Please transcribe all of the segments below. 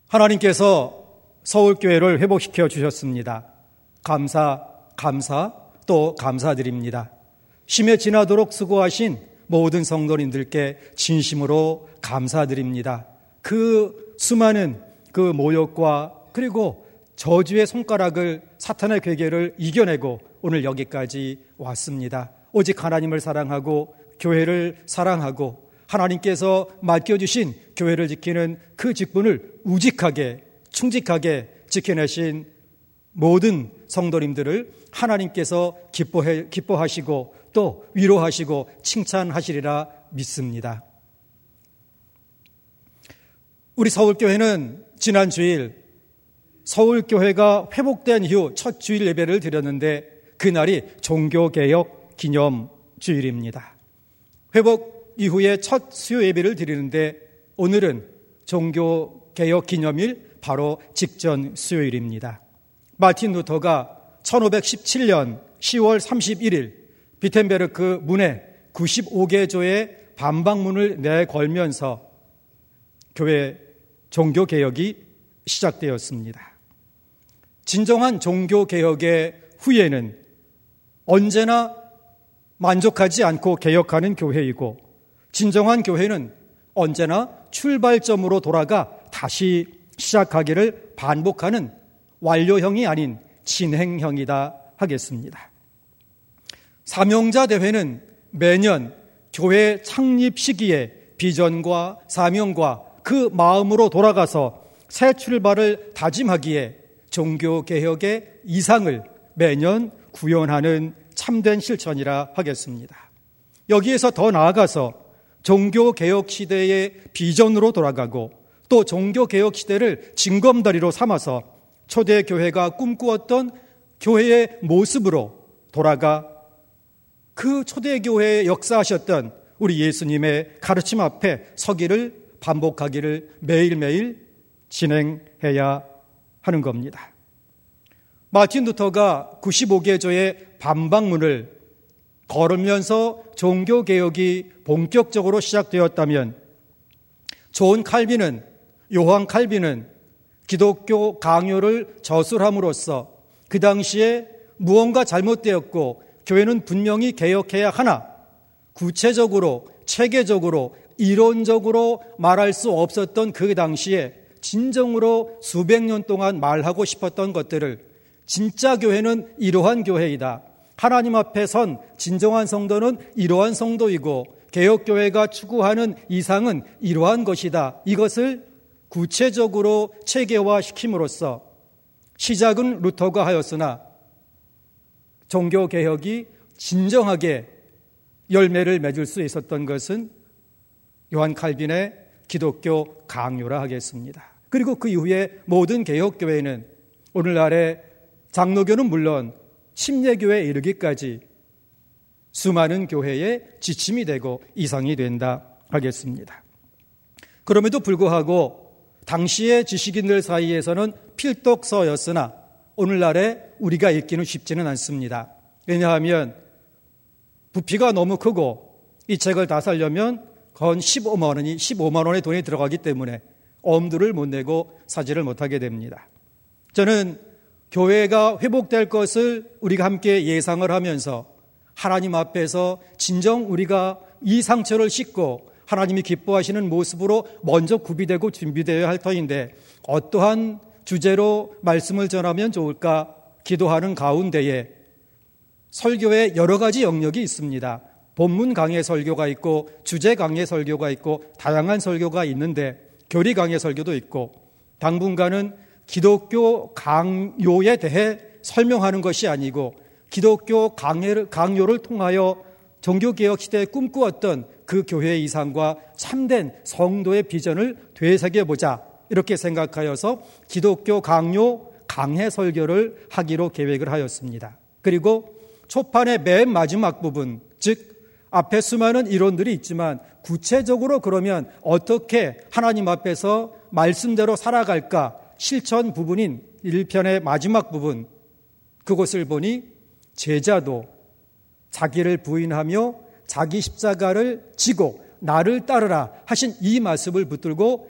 하나님께서 서울교회를 회복시켜 주셨습니다. 감사 또 감사드립니다. 심해 지나도록 수고하신 모든 성도님들께 진심으로 감사드립니다. 그 수많은 그 모욕과 그리고 저주의 손가락을, 사탄의 괴계를 이겨내고 오늘 여기까지 왔습니다. 오직 하나님을 사랑하고 교회를 사랑하고 하나님께서 맡겨주신 교회를 지키는 그 직분을 우직하게 충직하게 지켜내신 모든 성도님들을 하나님께서 기뻐하시고 또 위로하시고 칭찬하시리라 믿습니다. 우리 서울교회는 지난 주일 서울교회가 회복된 이후 첫 주일 예배를 드렸는데 그날이 종교개혁 기념주일입니다. 회복 이후에 첫 수요 예배를 드리는데 오늘은 종교개혁 기념일 바로 직전 수요일입니다. 마틴 루터가 1517년 10월 31일 비텐베르크 문에 95개 조의 반박문을 내걸면서 교회 종교개혁이 시작되었습니다. 진정한 종교개혁의 후예는 언제나 만족하지 않고 개혁하는 교회이고 진정한 교회는 언제나 출발점으로 돌아가 다시 시작하기를 반복하는 완료형이 아닌 진행형이다 하겠습니다. 사명자 대회는 매년 교회 창립 시기에 비전과 사명과 그 마음으로 돌아가서 새 출발을 다짐하기에 종교개혁의 이상을 매년 구현하는 참된 실천이라 하겠습니다. 여기에서 더 나아가서 종교개혁 시대의 비전으로 돌아가고 또 종교개혁 시대를 징검다리로 삼아서 초대교회가 꿈꾸었던 교회의 모습으로 돌아가 그 초대교회에 역사하셨던 우리 예수님의 가르침 앞에 서기를 반복하기를 매일매일 진행해야 하는 겁니다. 마틴 루터가 95개 조의 반박문을 걸으면서 종교개혁이 본격적으로 시작되었다면 요한 칼빈은 기독교 강요를 저술함으로써 그 당시에 무언가 잘못되었고 교회는 분명히 개혁해야 하나 구체적으로 체계적으로 이론적으로 말할 수 없었던 그 당시에 진정으로 수백 년 동안 말하고 싶었던 것들을 진짜 교회는 이러한 교회이다. 하나님 앞에 선 진정한 성도는 이러한 성도이고 개혁교회가 추구하는 이상은 이러한 것이다. 이것을 구체적으로 체계화시킴으로써 시작은 루터가 하였으나 종교개혁이 진정하게 열매를 맺을 수 있었던 것은 요한 칼빈의 기독교 강요라 하겠습니다. 그리고 그 이후에 모든 개혁교회는 오늘날의 장로교는 물론 침례교회에 이르기까지 수많은 교회의 지침이 되고 이상이 된다 하겠습니다. 그럼에도 불구하고 당시의 지식인들 사이에서는 필독서였으나 오늘날에 우리가 읽기는 쉽지는 않습니다. 왜냐하면 부피가 너무 크고 이 책을 다 사려면 건 15만 원의 돈이 들어가기 때문에 엄두를 못 내고 사지를 못하게 됩니다. 저는 교회가 회복될 것을 우리가 함께 예상을 하면서 하나님 앞에서 진정 우리가 이 상처를 씻고 하나님이 기뻐하시는 모습으로 먼저 구비되고 준비되어야 할 터인데 어떠한 주제로 말씀을 전하면 좋을까 기도하는 가운데에 설교에 여러 가지 영역이 있습니다. 본문 강의 설교가 있고 주제 강의 설교가 있고 다양한 설교가 있는데 교리 강의 설교도 있고 당분간은 기독교 강요에 대해 설명하는 것이 아니고 기독교 강요를 통하여 종교개혁 시대에 꿈꾸었던 그 교회의 이상과 참된 성도의 비전을 되새겨보자 이렇게 생각하여서 기독교 강요 강해 설교를 하기로 계획을 하였습니다. 그리고 초판의 맨 마지막 부분, 즉 앞에 수많은 이론들이 있지만 구체적으로 그러면 어떻게 하나님 앞에서 말씀대로 살아갈까 실천 부분인 1편의 마지막 부분, 그것을 보니 제자도 자기를 부인하며 자기 십자가를 지고 나를 따르라 하신 이 말씀을 붙들고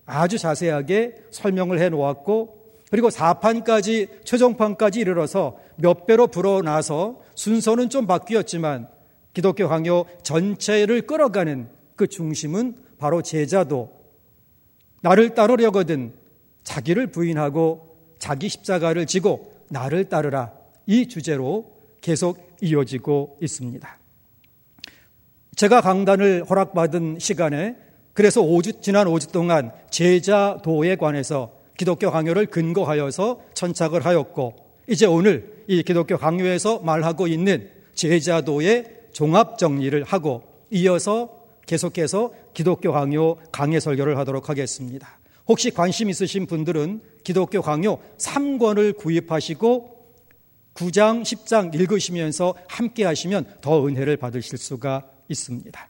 아주 자세하게 설명을 해 놓았고, 그리고 4판까지 최종판까지 이르러서 몇 배로 불어나서 순서는 좀 바뀌었지만 기독교 강요 전체를 끌어가는 그 중심은 바로 제자도, 나를 따르려거든 자기를 부인하고 자기 십자가를 지고 나를 따르라, 이 주제로 계속 이어지고 있습니다. 제가 강단을 허락받은 시간에 그래서 지난 5주 동안 제자도에 관해서 기독교 강요를 근거하여서 천착을 하였고, 이제 오늘 이 기독교 강요에서 말하고 있는 제자도의 종합 정리를 하고 이어서 계속해서 기독교 강요 강해 설교를 하도록 하겠습니다. 혹시 관심 있으신 분들은 기독교 강요 3권을 구입하시고 9장, 10장 읽으시면서 함께 하시면 더 은혜를 받으실 수가 있습니다.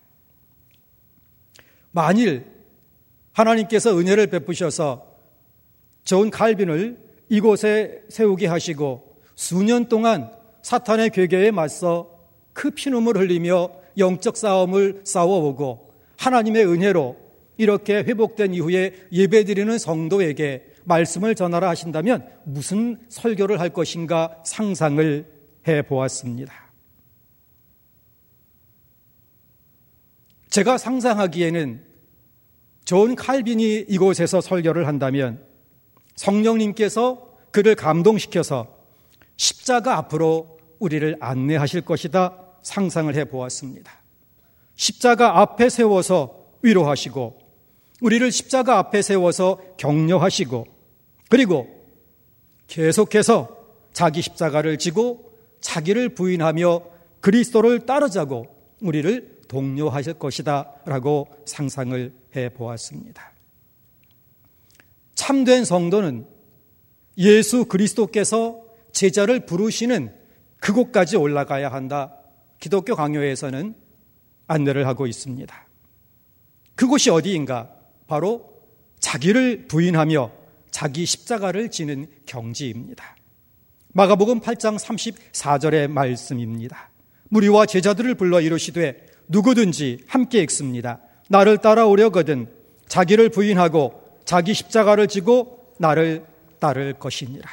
만일 하나님께서 은혜를 베푸셔서 존 칼빈을 이곳에 세우게 하시고 수년 동안 사탄의 괴계에 맞서 그 피눈물 흘리며 영적 싸움을 싸워오고 하나님의 은혜로 이렇게 회복된 이후에 예배드리는 성도에게 말씀을 전하라 하신다면 무슨 설교를 할 것인가 상상을 해보았습니다. 제가 상상하기에는 존 칼빈이 이곳에서 설교를 한다면 성령님께서 그를 감동시켜서 십자가 앞으로 우리를 안내하실 것이다 상상을 해보았습니다. 십자가 앞에 세워서 위로하시고 우리를 십자가 앞에 세워서 격려하시고 그리고 계속해서 자기 십자가를 지고 자기를 부인하며 그리스도를 따르자고 우리를 독려하실 것이다 라고 상상을 해보았습니다. 참된 성도는 예수 그리스도께서 제자를 부르시는 그곳까지 올라가야 한다. 기독교 강요에서는 안내를 하고 있습니다. 그곳이 어디인가? 바로 자기를 부인하며 자기 십자가를 지는 경지입니다. 마가복음 8장 34절의 말씀입니다. 무리와 제자들을 불러 이르시되 누구든지 함께 읽습니다. 나를 따라오려거든 자기를 부인하고 자기 십자가를 지고 나를 따를 것이니라.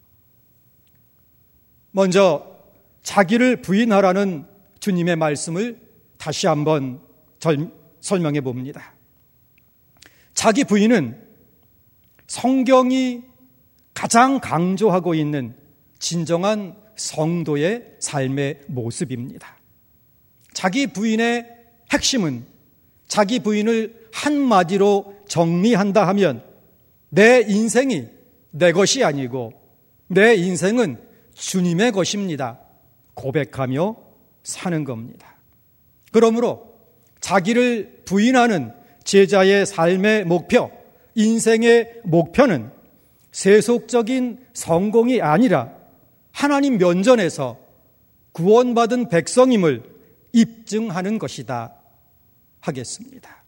먼저 자기를 부인하라는 주님의 말씀을 다시 한번 설명해 봅니다. 자기 부인은 성경이 가장 강조하고 있는 진정한 성도의 삶의 모습입니다. 자기 부인의 핵심은 자기 부인을 한마디로 정리한다 하면 내 인생이 내 것이 아니고 내 인생은 주님의 것입니다. 고백하며 사는 겁니다. 그러므로 자기를 부인하는 제자의 삶의 목표, 인생의 목표는 세속적인 성공이 아니라 하나님 면전에서 구원받은 백성임을 입증하는 것이다 하겠습니다.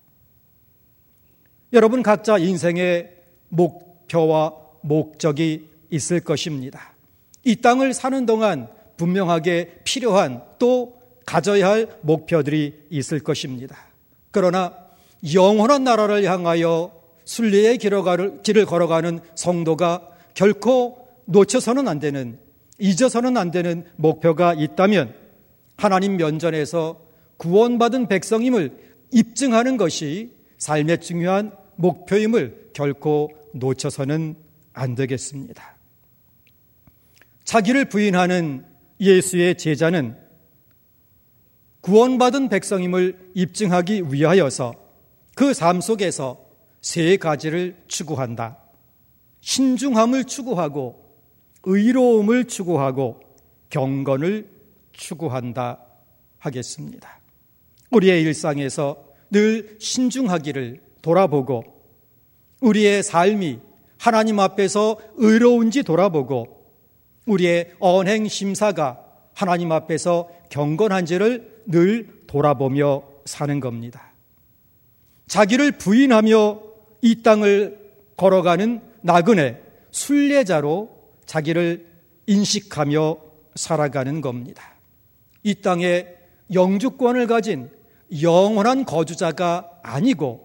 여러분 각자 인생의 목표와 목적이 있을 것입니다. 이 땅을 사는 동안 분명하게 필요한 또 가져야 할 목표들이 있을 것입니다. 그러나 영원한 나라를 향하여 순례의 길을 걸어가는 성도가 결코 놓쳐서는 안 되는, 잊어서는 안 되는 목표가 있다면 하나님 면전에서 구원받은 백성임을 입증하는 것이 삶의 중요한 목표임을 결코 놓쳐서는 안 되겠습니다. 자기를 부인하는 예수의 제자는 구원받은 백성임을 입증하기 위하여서 그 삶 속에서 세 가지를 추구한다. 신중함을 추구하고 의로움을 추구하고 경건을 추구한다 하겠습니다. 우리의 일상에서 늘 신중하기를 돌아보고 우리의 삶이 하나님 앞에서 의로운지 돌아보고 우리의 언행 심사가 하나님 앞에서 경건한지를 늘 돌아보며 사는 겁니다. 자기를 부인하며 이 땅을 걸어가는 나그네 순례자로 자기를 인식하며 살아가는 겁니다. 이 땅에 영주권을 가진 영원한 거주자가 아니고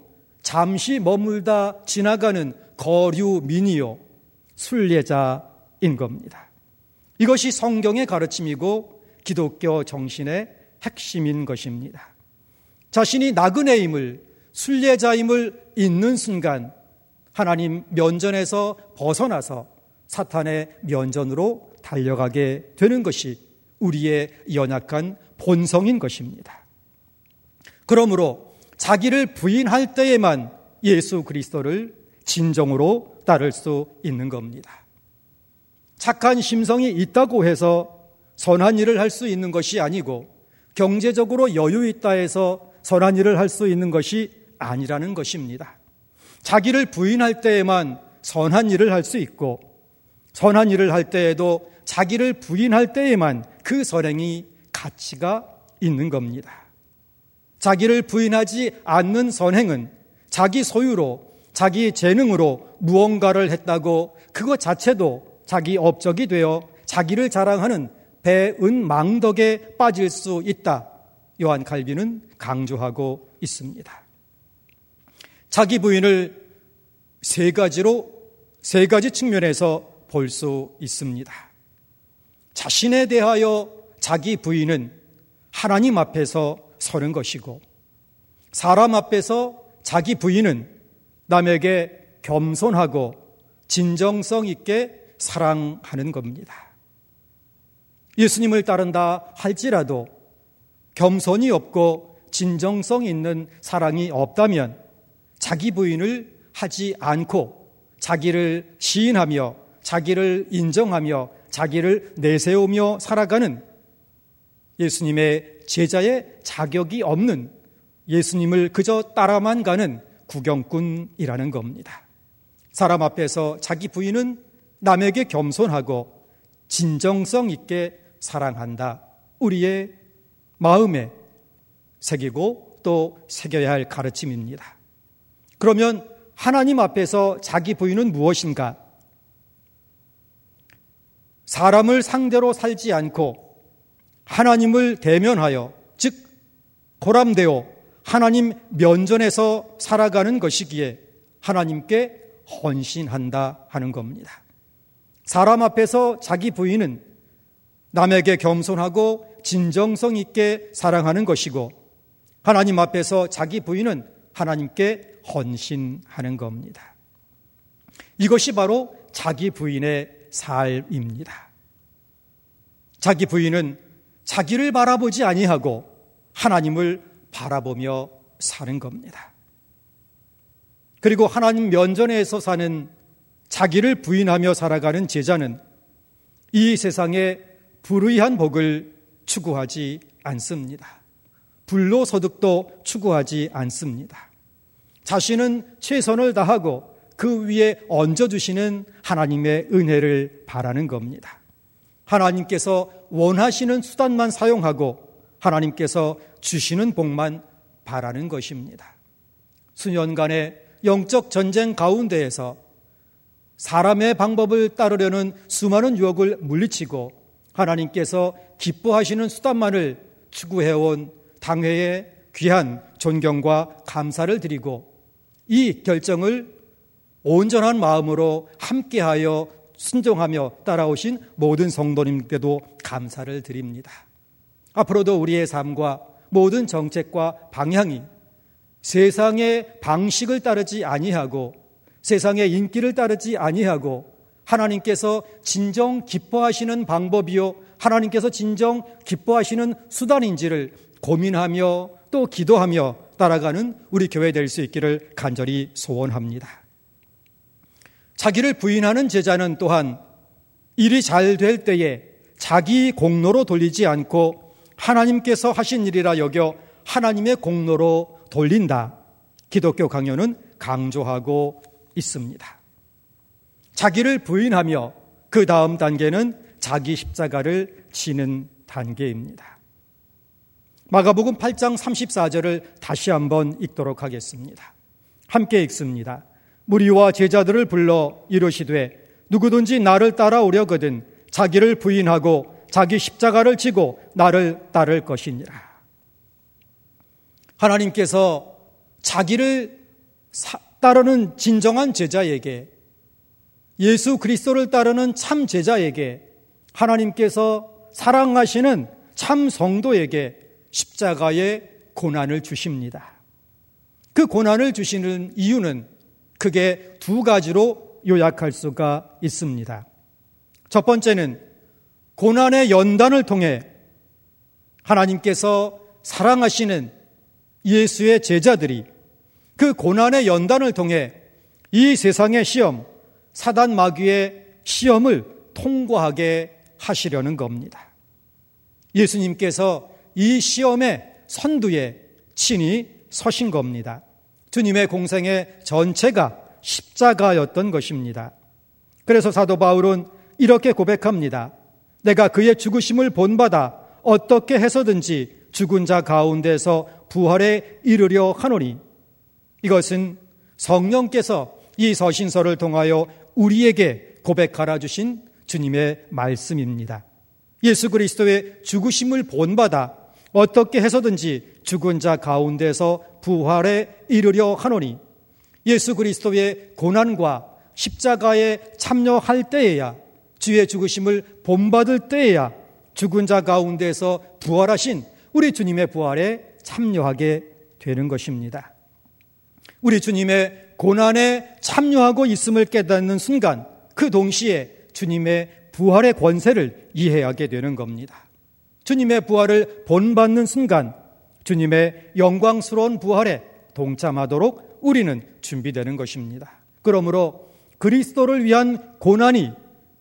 잠시 머물다 지나가는 거류민이요 순례자인 겁니다. 이것이 성경의 가르침이고 기독교 정신의 핵심인 것입니다. 자신이 나그네임을, 순례자임을 잊는 순간 하나님 면전에서 벗어나서 사탄의 면전으로 달려가게 되는 것이 우리의 연약한 본성인 것입니다. 그러므로 자기를 부인할 때에만 예수 그리스도를 진정으로 따를 수 있는 겁니다. 착한 심성이 있다고 해서 선한 일을 할 수 있는 것이 아니고, 경제적으로 여유 있다 해서 선한 일을 할 수 있는 것이 아니라는 것입니다. 자기를 부인할 때에만 선한 일을 할 수 있고, 선한 일을 할 때에도 자기를 부인할 때에만 그 선행이 가치가 있는 겁니다. 자기를 부인하지 않는 선행은 자기 소유로, 자기 재능으로 무언가를 했다고 그것 자체도 자기 업적이 되어 자기를 자랑하는 배은망덕에 빠질 수 있다. 요한 칼빈은 강조하고 있습니다. 자기 부인을 세 가지 측면에서 볼 수 있습니다. 자신에 대하여 자기 부인은 하나님 앞에서 서는 것이고, 사람 앞에서 자기 부인은 남에게 겸손하고 진정성 있게 사랑하는 겁니다. 예수님을 따른다 할지라도 겸손이 없고 진정성 있는 사랑이 없다면 자기 부인을 하지 않고 자기를 시인하며 자기를 인정하며 자기를 내세우며 살아가는 예수님의 제자의 자격이 없는, 예수님을 그저 따라만 가는 구경꾼이라는 겁니다. 사람 앞에서 자기 부인은 남에게 겸손하고 진정성 있게 사랑한다. 우리의 마음에 새기고 또 새겨야 할 가르침입니다. 그러면 하나님 앞에서 자기 부인은 무엇인가? 사람을 상대로 살지 않고 하나님을 대면하여, 즉 고람되어 하나님 면전에서 살아가는 것이기에 하나님께 헌신한다 하는 겁니다. 사람 앞에서 자기 부인은 남에게 겸손하고 진정성 있게 사랑하는 것이고, 하나님 앞에서 자기 부인은 하나님께 헌신하는 겁니다. 이것이 바로 자기 부인의 삶입니다. 자기 부인은 자기를 바라보지 아니하고 하나님을 바라보며 사는 겁니다. 그리고 하나님 면전에서 사는, 자기를 부인하며 살아가는 제자는 이 세상에 불의한 복을 추구하지 않습니다. 불로소득도 추구하지 않습니다. 자신은 최선을 다하고 그 위에 얹어주시는 하나님의 은혜를 바라는 겁니다. 하나님께서 원하시는 수단만 사용하고 하나님께서 주시는 복만 바라는 것입니다. 수년간의 영적 전쟁 가운데에서 사람의 방법을 따르려는 수많은 유혹을 물리치고 하나님께서 기뻐하시는 수단만을 추구해온 당회의 귀한 존경과 감사를 드리고, 이 결정을 온전한 마음으로 함께하여 순종하며 따라오신 모든 성도님께도 감사를 드립니다. 앞으로도 우리의 삶과 모든 정책과 방향이 세상의 방식을 따르지 아니하고 세상의 인기를 따르지 아니하고 하나님께서 진정 기뻐하시는 방법이요 하나님께서 진정 기뻐하시는 수단인지를 고민하며 또 기도하며 따라가는 우리 교회 될 수 있기를 간절히 소원합니다. 자기를 부인하는 제자는 또한 일이 잘 될 때에 자기 공로로 돌리지 않고 하나님께서 하신 일이라 여겨 하나님의 공로로 돌린다. 기독교 강요는 강조하고 있습니다. 자기를 부인하며 그 다음 단계는 자기 십자가를 지는 단계입니다. 마가복음 8장 34절을 다시 한번 읽도록 하겠습니다. 함께 읽습니다. 무리와 제자들을 불러 이르시되 누구든지 나를 따라오려거든 자기를 부인하고 자기 십자가를 지고 나를 따를 것이니라. 하나님께서 자기를 따르는 진정한 제자에게, 예수 그리스도를 따르는 참 제자에게, 하나님께서 사랑하시는 참 성도에게 십자가의 고난을 주십니다. 그 고난을 주시는 이유는 크게 두 가지로 요약할 수가 있습니다. 첫 번째는 고난의 연단을 통해 하나님께서 사랑하시는 예수의 제자들이 그 고난의 연단을 통해 이 세상의 시험, 사단 마귀의 시험을 통과하게 하시려는 겁니다. 예수님께서 이 시험의 선두에 친히 서신 겁니다. 주님의 공생의 전체가 십자가였던 것입니다. 그래서 사도 바울은 이렇게 고백합니다. 내가 그의 죽으심을 본받아 어떻게 해서든지 죽은 자 가운데서 부활에 이르려 하노니, 이것은 성령께서 이 서신서를 통하여 우리에게 고백하라 주신 주님의 말씀입니다. 예수 그리스도의 죽으심을 본받아 어떻게 해서든지 죽은 자 가운데서 부활에 이르려 하노니, 예수 그리스도의 고난과 십자가에 참여할 때에야, 주의 죽으심을 본받을 때에야 죽은 자 가운데서 부활하신 우리 주님의 부활에 참여하게 되는 것입니다. 우리 주님의 고난에 참여하고 있음을 깨닫는 순간, 그 동시에 주님의 부활의 권세를 이해하게 되는 겁니다. 주님의 부활을 본받는 순간 주님의 영광스러운 부활에 동참하도록 우리는 준비되는 것입니다. 그러므로 그리스도를 위한 고난이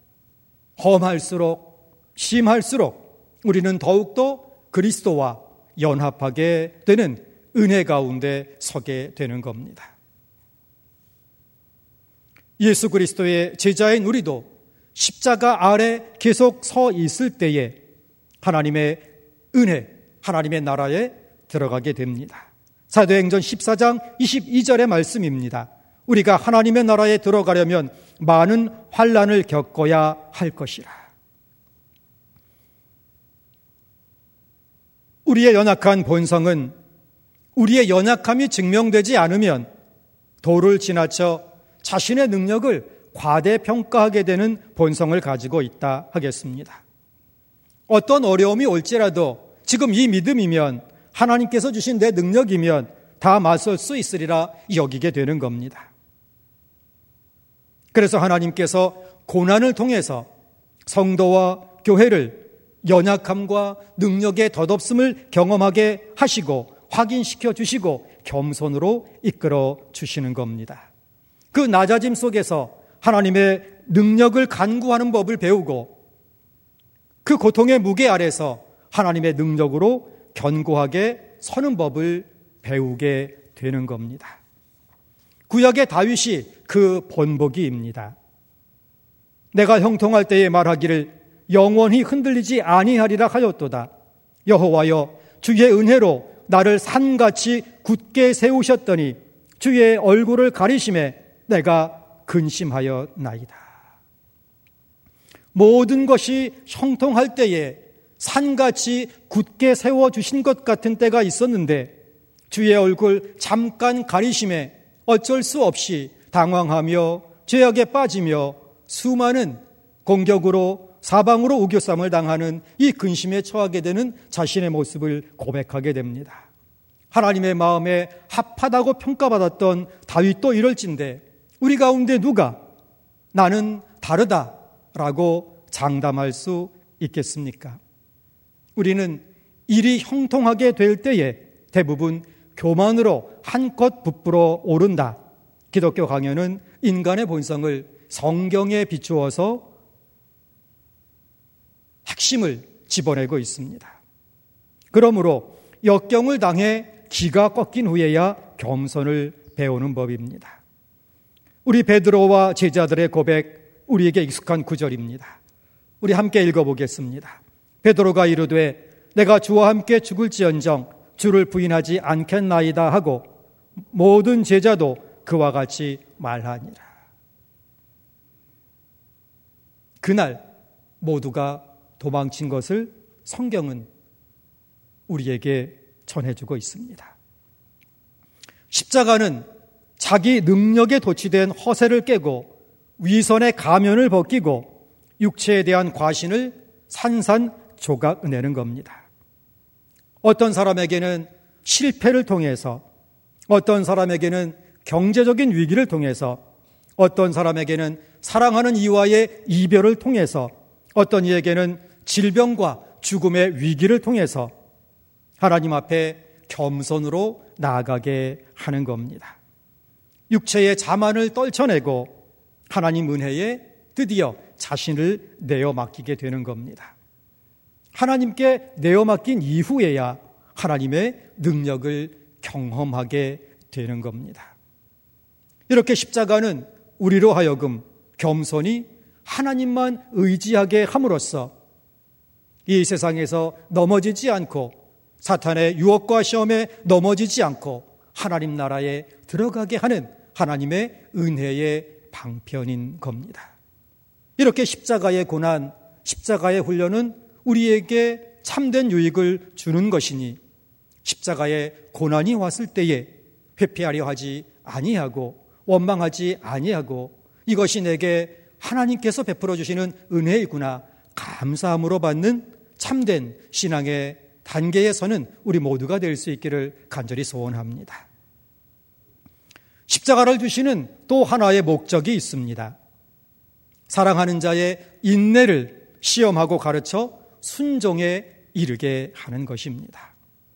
험할수록, 심할수록 우리는 더욱더 그리스도와 연합하게 되는 은혜 가운데 서게 되는 겁니다. 예수 그리스도의 제자인 우리도 십자가 아래 계속 서 있을 때에 하나님의 은혜, 하나님의 나라에 들어가게 됩니다. 사도행전 14장 22절의 말씀입니다. 우리가 하나님의 나라에 들어가려면 많은 환난을 겪어야 할 것이라. 우리의 연약한 본성은 우리의 연약함이 증명되지 않으면 도를 지나쳐 자신의 능력을 과대평가하게 되는 본성을 가지고 있다 하겠습니다. 어떤 어려움이 올지라도 지금 이 믿음이면, 하나님께서 주신 내 능력이면 다 맞설 수 있으리라 여기게 되는 겁니다. 그래서 하나님께서 고난을 통해서 성도와 교회를 연약함과 능력의 덧없음을 경험하게 하시고 확인시켜 주시고 겸손으로 이끌어 주시는 겁니다. 그 낮아짐 속에서 하나님의 능력을 간구하는 법을 배우고, 그 고통의 무게 아래서 하나님의 능력으로 견고하게 서는 법을 배우게 되는 겁니다. 구약의 다윗이 그 본보기입니다. 내가 형통할 때에 말하기를 영원히 흔들리지 아니하리라 하였도다. 여호와여, 주의 은혜로 나를 산같이 굳게 세우셨더니 주의 얼굴을 가리심에 내가 근심하였나이다. 모든 것이 형통할 때에 산같이 굳게 세워주신 것 같은 때가 있었는데, 주의 얼굴 잠깐 가리심에 어쩔 수 없이 당황하며 죄악에 빠지며 수많은 공격으로 사방으로 우겨쌈을 당하는 이 근심에 처하게 되는 자신의 모습을 고백하게 됩니다. 하나님의 마음에 합하다고 평가받았던 다윗도 이럴진데 우리 가운데 누가 나는 다르다라고 장담할 수 있겠습니까? 우리는 일이 형통하게 될 때에 대부분 교만으로 한껏 부풀어 오른다. 기독교 강연은 인간의 본성을 성경에 비추어서 핵심을 집어내고 있습니다. 그러므로 역경을 당해 기가 꺾인 후에야 겸손을 배우는 법입니다. 우리 베드로와 제자들의 고백, 우리에게 익숙한 구절입니다. 우리 함께 읽어보겠습니다. 베드로가 이르되 내가 주와 함께 죽을지언정 주를 부인하지 않겠나이다 하고 모든 제자도 그와 같이 말하니라. 그날 모두가 도망친 것을 성경은 우리에게 전해주고 있습니다. 십자가는 자기 능력에 도취된 허세를 깨고 위선의 가면을 벗기고 육체에 대한 과신을 산산조각내는 겁니다. 어떤 사람에게는 실패를 통해서, 어떤 사람에게는 경제적인 위기를 통해서, 어떤 사람에게는 사랑하는 이와의 이별을 통해서, 어떤 이에게는 질병과 죽음의 위기를 통해서 하나님 앞에 겸손으로 나아가게 하는 겁니다. 육체의 자만을 떨쳐내고 하나님 은혜에 드디어 자신을 내어 맡기게 되는 겁니다. 하나님께 내어 맡긴 이후에야 하나님의 능력을 경험하게 되는 겁니다. 이렇게 십자가는 우리로 하여금 겸손히 하나님만 의지하게 함으로써 이 세상에서 넘어지지 않고 사탄의 유혹과 시험에 넘어지지 않고 하나님 나라에 들어가게 하는 하나님의 은혜의 방편인 겁니다. 이렇게 십자가의 고난, 십자가의 훈련은 우리에게 참된 유익을 주는 것이니 십자가의 고난이 왔을 때에 회피하려 하지 아니하고 원망하지 아니하고 이것이 내게 하나님께서 베풀어 주시는 은혜이구나 감사함으로 받는 참된 신앙의 단계에 서는 우리 모두가 될 수 있기를 간절히 소원합니다. 십자가를 주시는 또 하나의 목적이 있습니다. 사랑하는 자의 인내를 시험하고 가르쳐 순종에 이르게 하는 것입니다.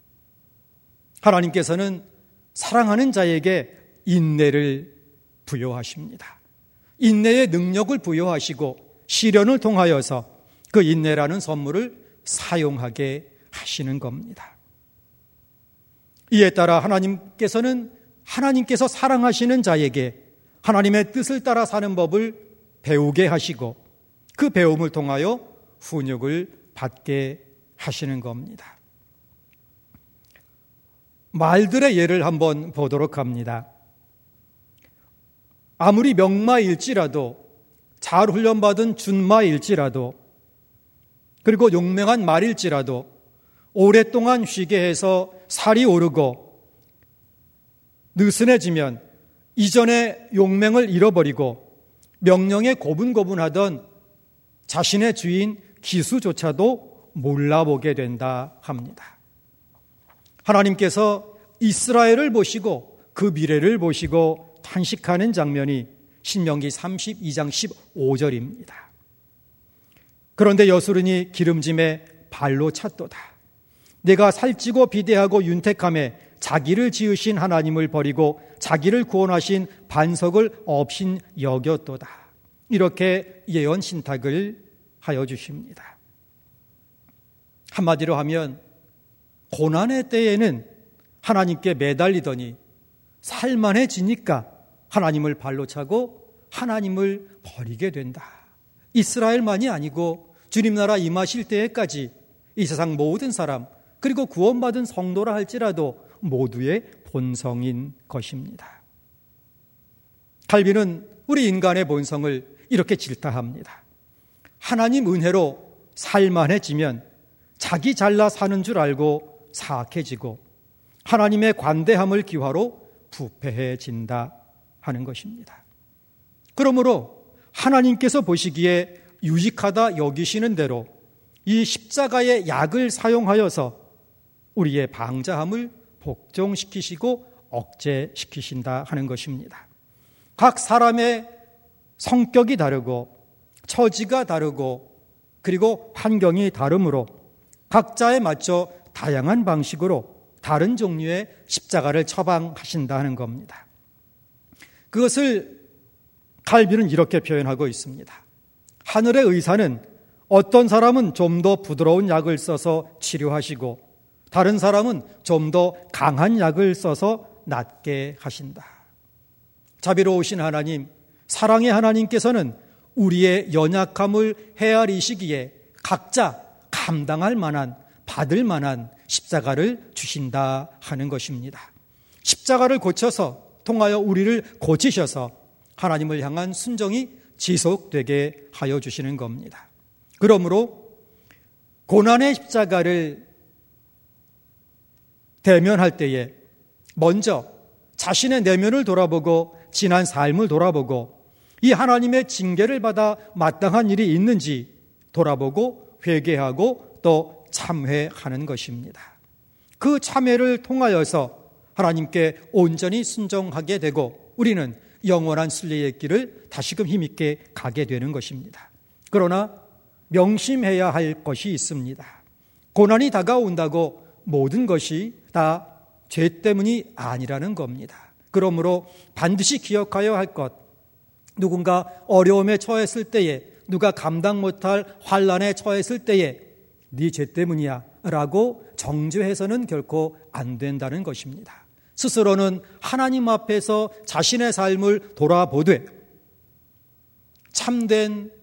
하나님께서는 사랑하는 자에게 인내를 부여하십니다. 인내의 능력을 부여하시고 시련을 통하여서 그 인내라는 선물을 사용하게 하시는 겁니다. 이에 따라 하나님께서 사랑하시는 자에게 하나님의 뜻을 따라 사는 법을 배우게 하시고 그 배움을 통하여 훈육을 받게 하시는 겁니다. 말들의 예를 한번 보도록 합니다. 아무리 명마일지라도 잘 훈련받은 준마일지라도 그리고 용맹한 말일지라도 오랫동안 쉬게 해서 살이 오르고 느슨해지면 이전의 용맹을 잃어버리고 명령에 고분고분하던 자신의 주인 기수조차도 몰라보게 된다 합니다. 하나님께서 이스라엘을 보시고 그 미래를 보시고 탄식하는 장면이 신명기 32장 15절입니다. 그런데 여수르니 기름짐에 발로 찼도다. 내가 살찌고 비대하고 윤택함에 자기를 지으신 하나님을 버리고 자기를 구원하신 반석을 업신 여겼도다. 이렇게 예언 신탁을 하여 주십니다. 한마디로 하면 고난의 때에는 하나님께 매달리더니 살만해지니까 하나님을 발로 차고 하나님을 버리게 된다. 이스라엘만이 아니고 주님 나라 임하실 때에까지 이 세상 모든 사람 그리고 구원받은 성도라 할지라도 모두의 본성인 것입니다. 칼빈은 우리 인간의 본성을 이렇게 질타합니다. 하나님 은혜로 살만해지면 자기 잘나 사는 줄 알고 사악해지고 하나님의 관대함을 기화로 부패해진다 하는 것입니다. 그러므로 하나님께서 보시기에 유익하다 여기시는 대로 이 십자가의 약을 사용하여서 우리의 방자함을 복종시키시고 억제시키신다 하는 것입니다. 각 사람의 성격이 다르고 처지가 다르고 그리고 환경이 다르므로 각자에 맞춰 다양한 방식으로 다른 종류의 십자가를 처방하신다 하는 겁니다. 그것을 칼빈은 이렇게 표현하고 있습니다. 하늘의 의사는 어떤 사람은 좀 더 부드러운 약을 써서 치료하시고 다른 사람은 좀 더 강한 약을 써서 낫게 하신다. 자비로우신 하나님, 사랑의 하나님께서는 우리의 연약함을 헤아리시기에 각자 감당할 만한, 받을 만한 십자가를 주신다 하는 것입니다. 십자가를 고쳐서 통하여 우리를 고치셔서 하나님을 향한 순종이 지속되게 하여 주시는 겁니다. 그러므로 고난의 십자가를 대면할 때에 먼저 자신의 내면을 돌아보고 지난 삶을 돌아보고 이 하나님의 징계를 받아 마땅한 일이 있는지 돌아보고 회개하고 또 참회하는 것입니다. 그 참회를 통하여서 하나님께 온전히 순종하게 되고 우리는 영원한 순례의 길을 다시금 힘있게 가게 되는 것입니다. 그러나 명심해야 할 것이 있습니다. 고난이 다가온다고 모든 것이 다 죄 때문이 아니라는 겁니다. 그러므로 반드시 기억하여야 할 것, 누군가 어려움에 처했을 때에, 누가 감당 못할 환난에 처했을 때에 네 죄 때문이야 라고 정죄해서는 결코 안 된다는 것입니다. 스스로는 하나님 앞에서 자신의 삶을 돌아보되 참된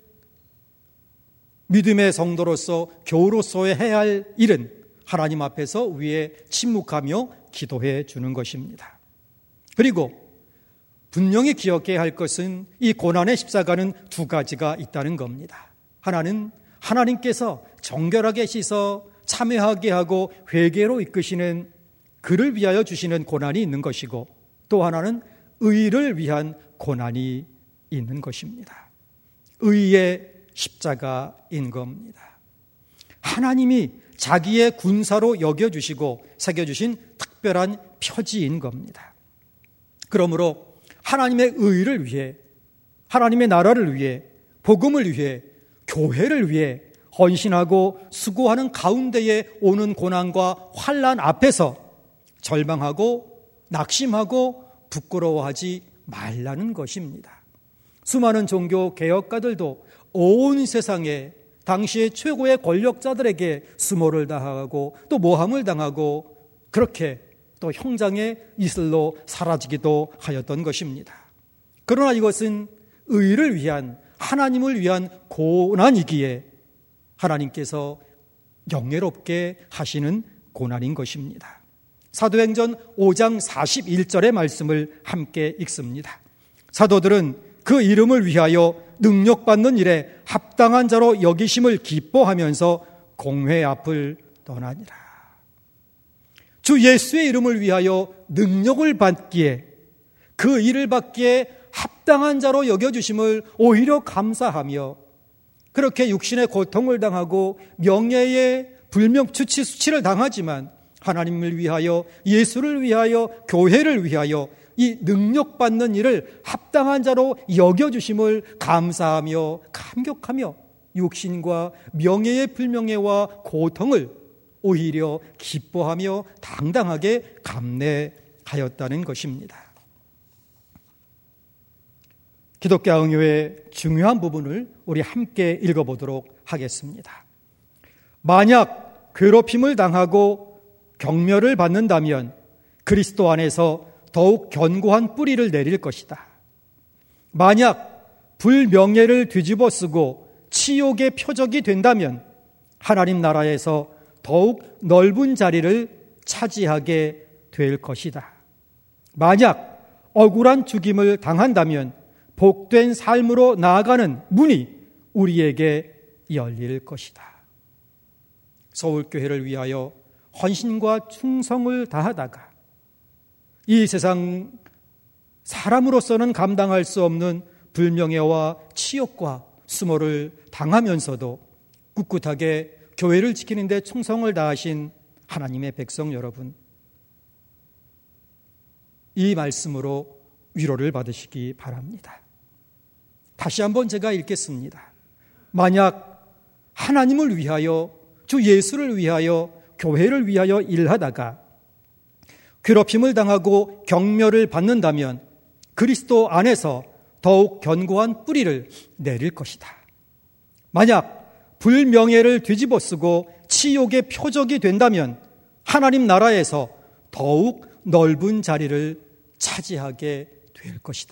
믿음의 성도로서 교우로서의 해야 할 일은 하나님 앞에서 위에 침묵하며 기도해 주는 것입니다. 그리고 분명히 기억해야 할 것은 이 고난의 십자가는 두 가지가 있다는 겁니다. 하나는 하나님께서 정결하게 씻어 참회하게 하고 회개로 이끄시는 그를 위하여 주시는 고난이 있는 것이고, 또 하나는 의를 위한 고난이 있는 것입니다. 의의 십자가인 겁니다. 하나님이 자기의 군사로 여겨주시고 새겨주신 특별한 표지인 겁니다. 그러므로 하나님의 의를 위해, 하나님의 나라를 위해, 복음을 위해, 교회를 위해 헌신하고 수고하는 가운데에 오는 고난과 환난 앞에서 절망하고 낙심하고 부끄러워하지 말라는 것입니다. 수많은 종교 개혁가들도 온 세상에 당시의 최고의 권력자들에게 수모를 당하고 또 모함을 당하고 그렇게 또 형장의 이슬로 사라지기도 하였던 것입니다. 그러나 이것은 의를 위한, 하나님을 위한 고난이기에 하나님께서 영예롭게 하시는 고난인 것입니다. 사도행전 5장 41절의 말씀을 함께 읽습니다. 사도들은 그 이름을 위하여 능력받는 일에 합당한 자로 여기심을 기뻐하면서 공회 앞을 떠나니라. 주 예수의 이름을 위하여 능력을 받기에, 그 일을 받기에 합당한 자로 여겨주심을 오히려 감사하며, 그렇게 육신의 고통을 당하고 명예의 불명추치 수치를 당하지만 하나님을 위하여, 예수를 위하여, 교회를 위하여 이 능력받는 일을 합당한 자로 여겨주심을 감사하며 감격하며 육신과 명예의 불명예와 고통을 오히려 기뻐하며 당당하게 감내하였다는 것입니다. 기독교 응요의 중요한 부분을 우리 함께 읽어보도록 하겠습니다. 만약 괴롭힘을 당하고 경멸을 받는다면 그리스도 안에서 더욱 견고한 뿌리를 내릴 것이다. 만약 불명예를 뒤집어 쓰고 치욕의 표적이 된다면 하나님 나라에서 더욱 넓은 자리를 차지하게 될 것이다. 만약 억울한 죽임을 당한다면 복된 삶으로 나아가는 문이 우리에게 열릴 것이다. 서울교회를 위하여 헌신과 충성을 다하다가 이 세상 사람으로서는 감당할 수 없는 불명예와 치욕과 수모를 당하면서도 꿋꿋하게 교회를 지키는 데 충성을 다하신 하나님의 백성 여러분, 이 말씀으로 위로를 받으시기 바랍니다. 다시 한번 제가 읽겠습니다. 만약 하나님을 위하여, 주 예수를 위하여, 교회를 위하여 일하다가 괴롭힘을 당하고 경멸을 받는다면 그리스도 안에서 더욱 견고한 뿌리를 내릴 것이다. 만약 불명예를 뒤집어 쓰고 치욕의 표적이 된다면 하나님 나라에서 더욱 넓은 자리를 차지하게 될 것이다.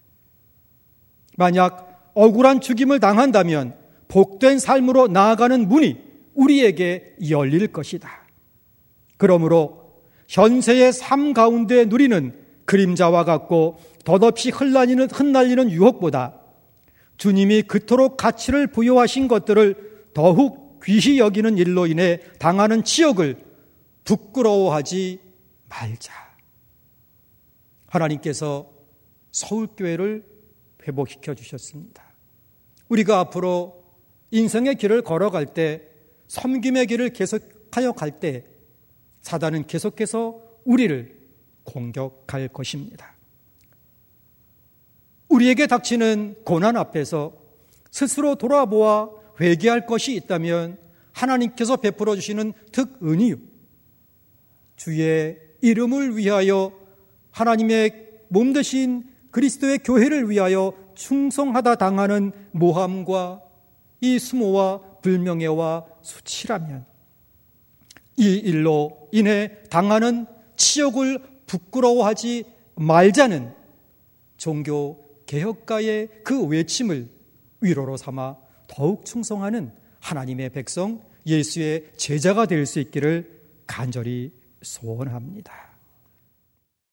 만약 억울한 죽임을 당한다면 복된 삶으로 나아가는 문이 우리에게 열릴 것이다. 그러므로 현세의 삶 가운데 누리는 그림자와 같고 덧없이 흩날리는 유혹보다 주님이 그토록 가치를 부여하신 것들을 더욱 귀히 여기는 일로 인해 당하는 치욕을 부끄러워하지 말자. 하나님께서 서울교회를 회복시켜 주셨습니다. 우리가 앞으로 인생의 길을 걸어갈 때, 섬김의 길을 계속하여 갈 때 사단은 계속해서 우리를 공격할 것입니다. 우리에게 닥치는 고난 앞에서 스스로 돌아보아 회개할 것이 있다면 하나님께서 베풀어 주시는 특은이요, 주의 이름을 위하여 하나님의 몸 되신 그리스도의 교회를 위하여 충성하다 당하는 모함과 이 수모와 불명예와 수치라면 이 일로 인해 당하는 치욕을 부끄러워하지 말자는 종교 개혁가의 그 외침을 위로로 삼아 더욱 충성하는 하나님의 백성, 예수의 제자가 될 수 있기를 간절히 소원합니다.